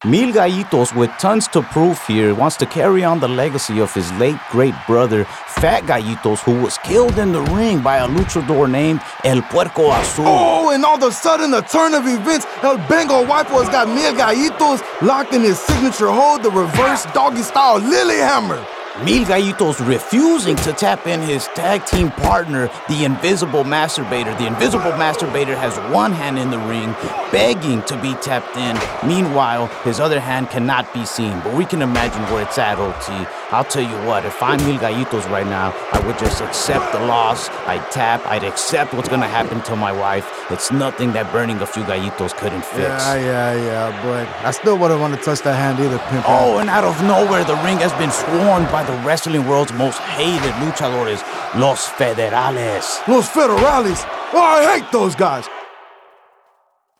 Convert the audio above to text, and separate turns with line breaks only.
Mil Gallitos, with tons to prove here, wants to carry on the legacy of his late great brother, Fat Gallitos, who was killed in the ring by a luchador named El Puerco Azul.
Oh, and all of a sudden, the turn of events, El Bengo Wipo has got Mil Gallitos locked in his signature hold, the reverse doggy-style Lilyhammer.
Mil Gallitos refusing to tap in his tag team partner, the Invisible Masturbator. The Invisible Masturbator has one hand in the ring, begging to be tapped in. Meanwhile, his other hand cannot be seen, but we can imagine where it's at, OT. I'll tell you what, if I'm Mil Gallitos right now, I would just accept the loss. I'd tap, I'd accept what's gonna happen to my wife. It's nothing that burning a few Gallitos couldn't fix.
Yeah, but I still wouldn't want to touch that hand either, Pimp.
Oh, and out of nowhere, the ring has been swarmed by the wrestling world's most hated luchadores, Los Federales.
Los Federales? Oh, I hate those guys.